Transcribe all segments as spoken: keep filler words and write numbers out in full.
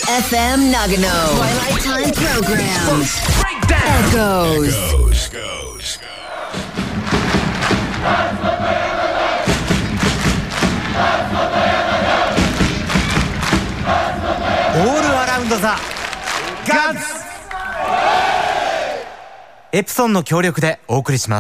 エフエム Nagano Twilight Time Program Echoes。 オールアラウンドザガンズ、エプソンの協力でお送りします。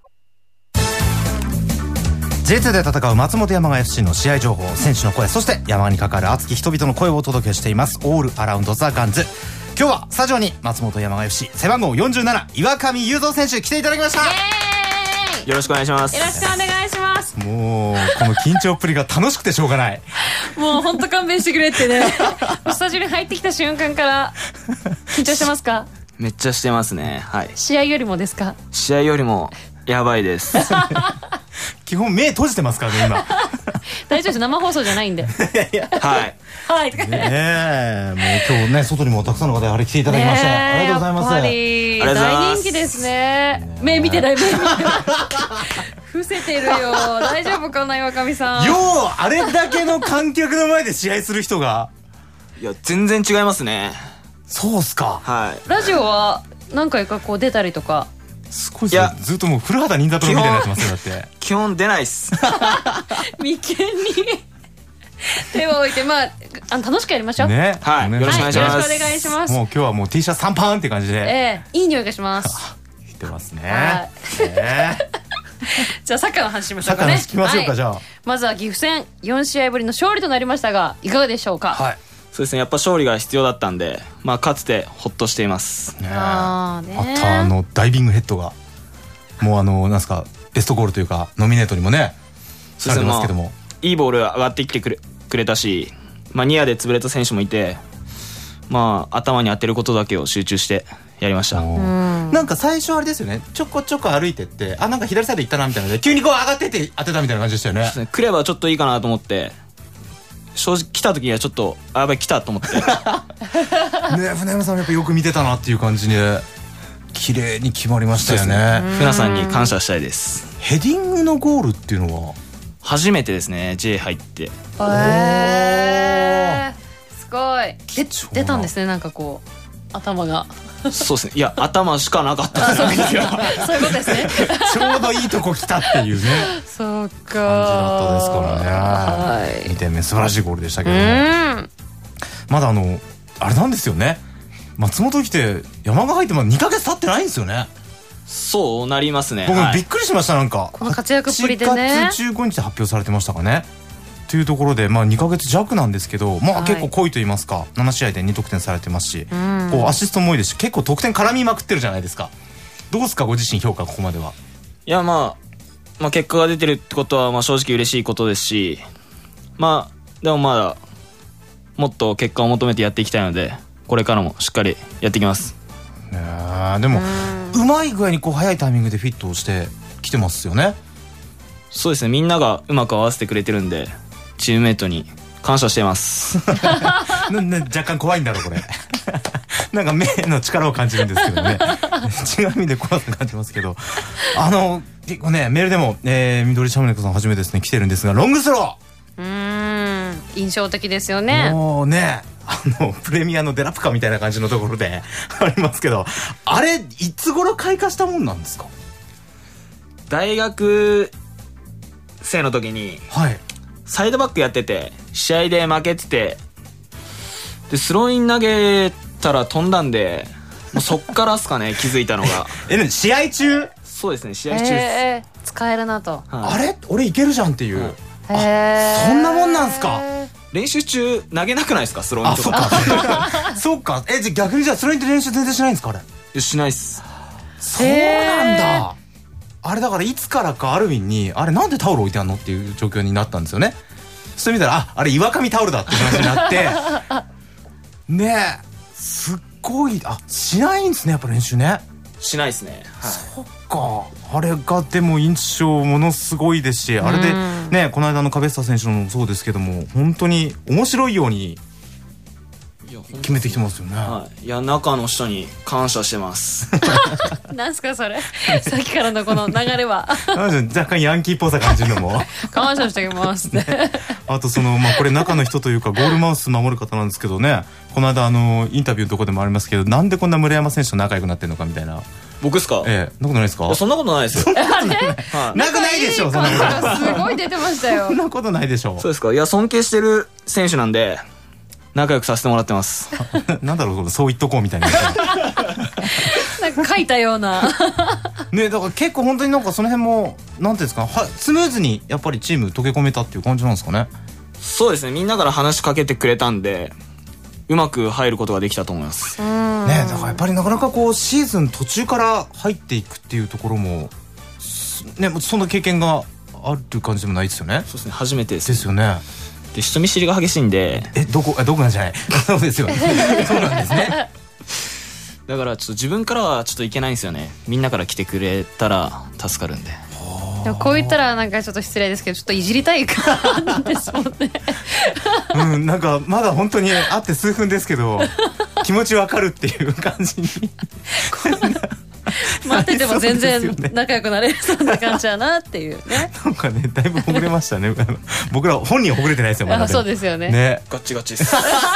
ジェイツー で戦う松本山雅 エフシー の試合情報、選手の声、そして山に関わる熱き人々の声をお届けしていますオールアラウンドザガンズ。今日はスタジオに松本山雅 エフシー 背番号よんじゅうなな岩上雄三選手来ていただきました。 よろしくお願いします。 よろしくお願いします。 もうこの緊張っぷりが楽しくてしょうがない。 もう本当勘弁してくれってね。スタジオに入ってきた瞬間から緊張してますか？ めっちゃしてますね。はい。 試合よりもですか？ 試合よりもやばいです。 基本目閉じてますからね今。 大丈夫です、生放送じゃないんで。 はいはいねえ、もう今日ね外にもたくさんの方やはり来ていただきまして、ありがとうございます。 やっぱり大人気ですね。目見てない、目見てない。伏せてるよ。大丈夫かな岩上さん。 ようあれだけの観客の前で試合する人が。 いや全然違いますね。 そうっすか。 はい。 ラジオは何回かこう出たりとか。 すごいですね。ずっともう古畑任三郎みたいになってますよ。だって基本出ないっす。 眉間に手を置いて、まあ、あの楽しくやりましょうね。 はい、 ね、 よろしくお願いします。 はい、よろしくお願いします。 もう今日はもう T シャツさんパンって感じで、 ええ、いい匂いがします。 言ってますね。 はい、 ねじゃあサッカーの話しましょうかね。 サッカーの話聞きましょうか、はい、じゃあまずは岐阜戦よん試合ぶりの勝利となりましたがいかがでしょうか？ はい。 そうですね、やっぱ勝利が必要だったんで、まあ勝つてほっとしています。 ね、 あ, ねあとあのダイビングヘッドがもうあのなんすかベストゴールというかノミネートにもねされてますけども、 いいボール上がってきてくれくれたし、まあ、ニアで潰れた選手もいて、まあ、頭に当てることだけを集中してやりました。 なんか最初あれですよね、ちょこちょこ歩いてって、あなんか左サイド行ったなみたいなので急にこう上がってって当てたみたいな感じでしたよね。 ね、来ればちょっといいかなと思って、正直来た時にはちょっとあやばい来たと思って。ね、 船山さんもやっぱよく見てたなっていう感じで綺麗に決まりましたよね。 船さんに感謝したいです。 ヘディングのゴールっていうのは初めてですね、 J 入って。 へー、すごい。で出たんですね、なんかこう頭が。 そうですね、いや頭しかなかったですね。 そういうことですね。 ちょうどいいとこ来たっていうねそうか感じだったですからね。はい、にてんめ素晴らしいゴールでしたけども、まだあのあれなんですよね、松本来て山が入ってまだにかげつ経ってないんですよね。 そうなりますね。 僕びっくりしました。なんかこの活躍っぷりでね、 しちがつじゅうごにちで発表されてましたかねというところで、まあにかげつじゃくなんですけど、まあ結構濃いと言いますか、なな試合でに得点されてますし、こうアシストも多いですし、結構得点絡みまくってるじゃないですか。どうですかご自身評価ここまでは。 いや、まあ、まあ結果が出てるってことはまあ正直嬉しいことですし、まあでもまだもっと結果を求めてやっていきたいので、これからもしっかりやっていきます。 ね、でもうまい具合にこう早いタイミングでフィットをしてきてますよね。 そうですね、みんながうまく合わせてくれてるんで、チームメイトに感謝しています。 なな若干怖いんだろうこれ。なんか目の力を感じるんですけどね。違う意味で怖さ感じますけど、あの結構ねメールでも、えー、緑シャムネコさんはじめですね来てるんですが、ロングスロー、うーん印象的ですよね。 もうねあのプレミアのデラプカみたいな感じのところでありますけど、あれいつ頃開花したもんなんですか？ 大学生の時に、 はい、 サイドバックやってて試合で負けてて、でスローイン投げたら飛んだんで、もうそっからっすかね気づいたのが。 え試合中？ そうですね、試合中です、 えー、使えるなと、 はい、あれ俺いけるじゃんっていう、はい、 あそんなもんなんすか？ 練習中投げなくないですかスローインとか。 あ、そっか。そっか。えじゃ逆にじゃあスローインって練習全然しないんですかあれ？いやしないっす。 そうなんだ。あれだからいつからかアルウィンにあれなんでタオル置いてあんのっていう状況になったんですよね。それ見たらああれ岩上タオルだって話になってねえすっごい、あしないんですねやっぱ練習ね。 しないですね、はい、 そっか。あれがでも印象ものすごいですし、あれでねこの間のカベッサ選手のもそうですけども本当に面白いように決めてきてますよね。 はい、いや中の人に感謝してますなんすかそれさっきからのこの流れは若干ヤンキーっぽさ感じるのも感謝してきますねあとその、まあ、これ中の人というかゴールマウス守る方なんですけどね、この間あのインタビューのとこでもありますけど、なんでこんな村山選手と仲良くなってるのかみたいな。 僕ですか？ ええ、そんなことないですか？ そんなことないですよあれはい、 なくないでしょ、そんなことすごい出てましたよそんなことないでしょそうですか？いや尊敬してる選手なんで仲良くさせてもらってますなんだろう、そう言っとこうみたいななんか書いたようなね、だから結構本当になんかその辺もなんていうんですか、はスムーズにやっぱりチーム溶け込めたっていう感じなんですかね。 そうですね、みんなから話しかけてくれたんでうまく入ることができたと思います。 ね、だからやっぱりなかなかこうシーズン途中から入っていくっていうところもね、そんな経験がある感じでもないですよね。 そうですね、初めてですですよね。 で人見知りが激しいんで、 え、どこ、え、どこなんじゃないそうですよねそうなんですね。 だからちょっと自分からはちょっといけないんですよね。みんなから来てくれたら助かるんで。 でもこう言ったらなんかちょっと失礼ですけど、ちょっといじりたいからですもんねうん、なんかまだ本当に会って数分ですけど気持ちわかるっていう感じに待ってても全然そうですよね仲良くなれるそんな感じだなっていうねなんかね、だいぶほぐれましたねあの僕ら本人はほぐれてないですよ、まだ。 あ、そうですよねね、 ガッチガチです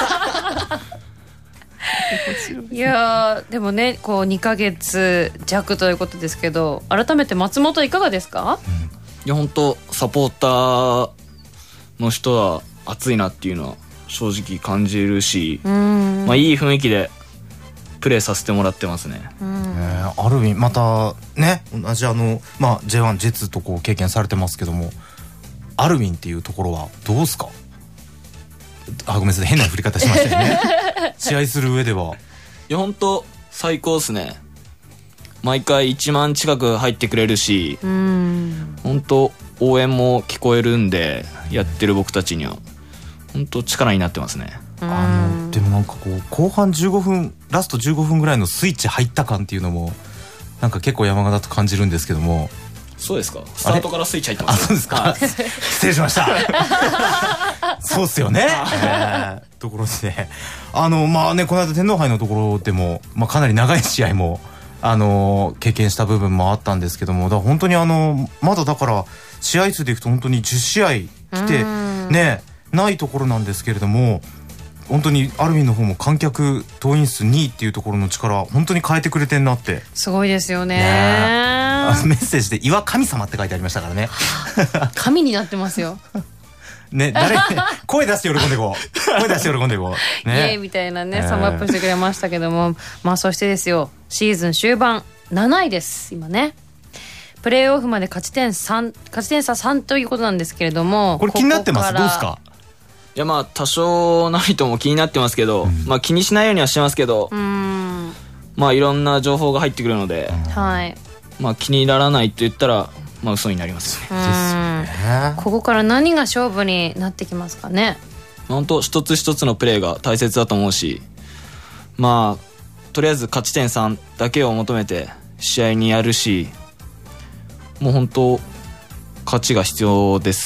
いやーでもね、こうにかげつ弱ということですけど、改めて松本いかがですか？ いや本当サポーターの人は熱いなっていうのは正直感じるし、まあいい雰囲気でプレーさせてもらってますね。 えー、アルビンまたね、同じあの、まあ、ジェイワン ジェッツとこう経験されてますけども、アルビンっていうところはどうですか？あ、ごめんなさい、変な振り方しましたよね試合する上では。 いや本当最高っすね。毎回いちまん近く入ってくれるし、本当応援も聞こえるんで、やってる僕たちには本当力になってますね。 あのでもなんかこう後半じゅうごふん、ラストじゅうごふんぐらいのスイッチ入った感っていうのもなんか結構山形と感じるんですけども。 そうですか？スタートからスイッチ入ってます。 あ、そうですか、はい、失礼しましたそうっすよね、えー、ところでね、あのまあね、この間天皇杯のところでも、まあ、かなり長い試合もあの経験した部分もあったんですけども、だから本当にあのまだだから試合数でいくと本当にじゅう試合来てねないところなんですけれども、本当にアルミンの方も観客動員数にいっていうところの力本当に変えてくれてんなって。 すごいですよ ね, ねあのメッセージで岩神様って書いてありましたからね神になってますよね、誰声出して喜んでいこう声出して喜んでいこう、ね、 イエーイみたいなね、サムアップしてくれましたけども、まあそしてですよ、シーズン終盤なないです今ね。プレーオフまで勝ち点さん、勝ち点差さんということなんですけれども、 これ気になってます？ ここどうですか？ いやまあ多少なりとも気になってますけど、うん、まあ気にしないようにはしてますけど、 うーん、 まあいろんな情報が入ってくるので、 はい、 まあ気にならないと言ったらまあ嘘になりますよね。ですね。ここから何が勝負になってきますかね。 本当一つ一つのプレーが大切だと思うし、まあとりあえず勝ち点さんだけを求めて試合にやるし、もう本当勝ちが必要です。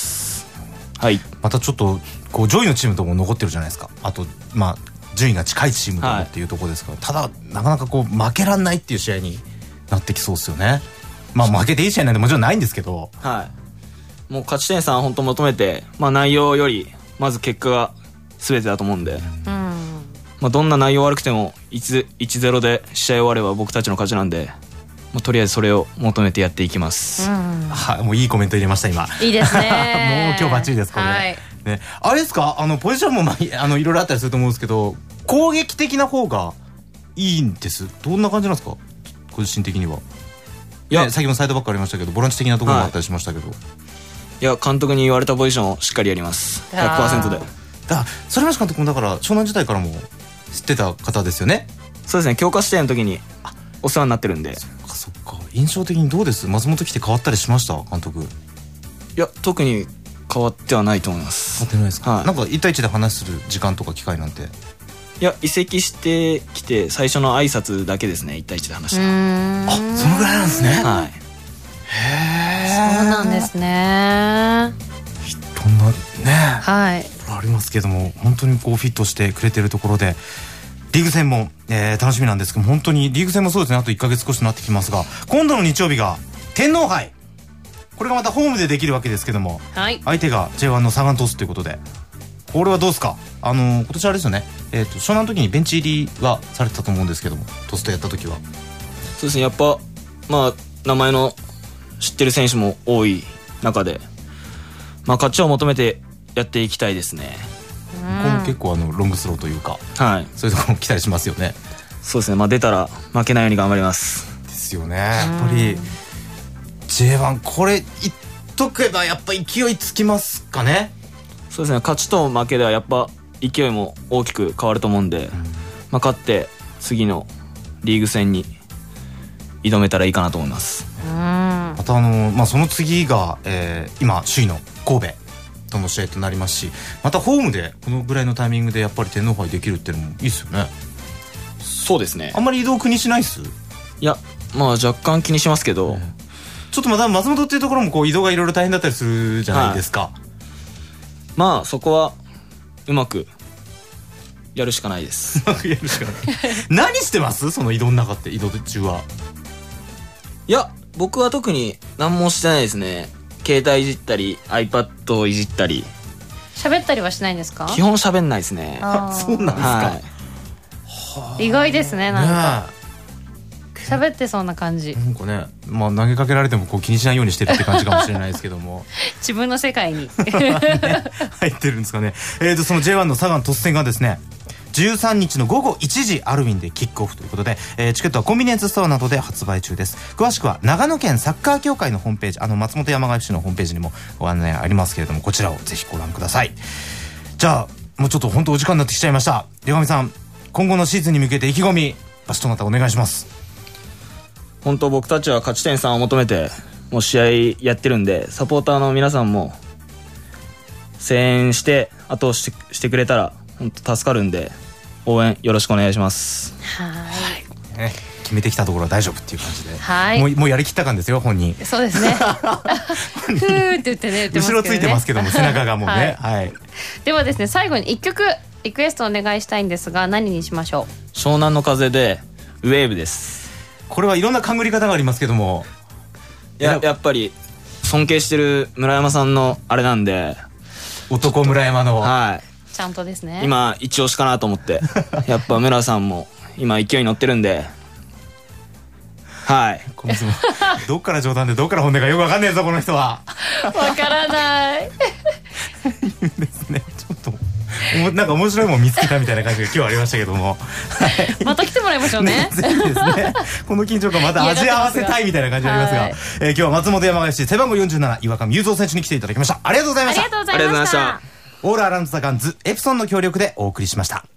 はい。 またちょっとこう上位のチームとも残ってるじゃないですか。あとまあ順位が近いチームともっていうところですから、はい、ただなかなかこう負けらんないっていう試合になってきそうですよね。まあ負けていい試合なんてもちろんないんですけど、 はい、もう勝ち点さん本当求めて、まあ、内容よりまず結果が全てだと思うんで、うん、まあ、どんな内容悪くても いちたいゼロ で試合終われば僕たちの勝ちなんで、まあ、とりあえずそれを求めてやっていきます、うん、 はもういいコメント入れました今。 いいですねもう今日バッチリですこれ、はい、ね、あれですか、あのポジションも、まあ、あのいろいろあったりすると思うんですけど、攻撃的な方がいいんです。どんな感じなんですかご自身的には。いや、ね、先ほどサイドバックありましたけどボランチ的なところもあったりしましたけど、はい、 いや監督に言われたポジションをしっかりやります。 ひゃくパーセント で。 だ反町監督もだから湘南時代からも知ってた方ですよね。 そうですね、強化指定の時にお世話になってるんで。 そっかそっか。印象的にどうです？松本来て変わったりしました監督？いや特に変わってはないと思います。 変わってないですか、はい、なんかいち対いちで話する時間とか機会なんて。 いや移籍してきて最初の挨拶だけですね、いち対いちで話した。 あ、そのぐらいなんですね。 はい。 へえ、 そうなんですね。 どんなね、 はい、 来らありますけども、本当にこうフィットしてくれてるところで、リーグ戦も、えー、楽しみなんですけど、本当にリーグ戦もそうですね、あといっかげつ少しになってきますが、今度の日曜日が天皇杯、これがまたホームでできるわけですけども、 はい、 相手が ジェイワン のサガン鳥栖ということで、これはどうですか？あのー、今年あれですよね、えーと、湘南の時にベンチ入りはされてたと思うんですけども、鳥栖とやった時は。 そうですね、やっぱまあ名前の知ってる選手も多い中で、まあ勝ちを求めてやっていきたいですね。 ここも結構あのロングスローというか、 はい、 そういうところも期待しますよね。 そうですね、まあ出たら負けないように頑張ります。 ですよね。やっぱり ジェイワン これいっとけばやっぱ勢いつきますかね。 そうですね、勝ちと負けではやっぱ勢いも大きく変わると思うんで、うん、まあ勝って次のリーグ戦に挑めたらいいかなと思います。 うん、 またあの、まあ、その次が、えー、今首位の神戸との試合となりますし、またホームでこのぐらいのタイミングでやっぱり天皇杯できるっていうのもいいですよね。 そうですね、 あんまり移動気にしないっす？ いや、まあ若干気にしますけど、うん、 ちょっとまた松本っていうところもこう移動がいろいろ大変だったりするじゃないですか、はい、 まあそこはうまくやるしかないですうまくやるしかない何してます？その移動の中って、移動中は。 いや、僕は特に何もしてないですね。携帯いじったり iPad をいじったり。 喋ったりはしないんですか？ 基本喋んないですね。 あ、そうなんですか、 はい、意外ですね。なんか喋ってそうな感じ。 なんかね、まあ投げかけられてもこう気にしないようにしてるって感じかもしれないですけども自分の世界に、 ね、入ってるんですかね。えーとその ジェイワン のサガン鳥栖戦がですね、じゅうさんにちのごごいちじアルウィンでキックオフということで、えー、チケットはコンビニエンスストアなどで発売中です。詳しくは長野県サッカー協会のホームページ、あの松本山雅 エフシー のホームページにもご案内ありますけれども、こちらをぜひご覧ください。じゃあもうちょっと本当お時間になってきちゃいました。出上さん、今後のシーズンに向けて意気込みバシとまたお願いします。 本当僕たちは勝ち点さんを求めてもう試合やってるんで、サポーターの皆さんも声援して後押しして、してくれたら本当助かるんで、応援よろしくお願いします。 はい、 ね、決めてきたところは大丈夫っていう感じで、 はい、 もう、もうやりきった感ですよ本人。 そうですねふーって言ってね、言ってますけどね、 後ろついてますけども背中がもうね、はいはい、 ではですね、最後にいっきょくリクエストお願いしたいんですが、何にしましょう？ 湘南の風でウェーブです。 これはいろんな勘繰り方がありますけども、 いや、やっぱり尊敬してる村山さんのあれなんで、 男村山の、 はい、 ちゃんとですね、 今一押しかなと思ってやっぱ村さんも今勢いに乗ってるんで、はい、 この人もどっから冗談でどっから本音かよくわかんねえぞこの人は。 わからないですね、ちょっとなんか面白いもん見つけたみたいな感じが今日ありましたけどもまた来てもらいましょう ね, ねぜひですね、この緊張感また味合わせたいみたいな感じがありますが、はい、えー、今日は松本山雅背番号よんじゅうなな岩上雄三選手に来ていただきました。ありがとうございました。 ありがとうございました。 オオールアラウンドザガンズエプソンの協力でお送りしました。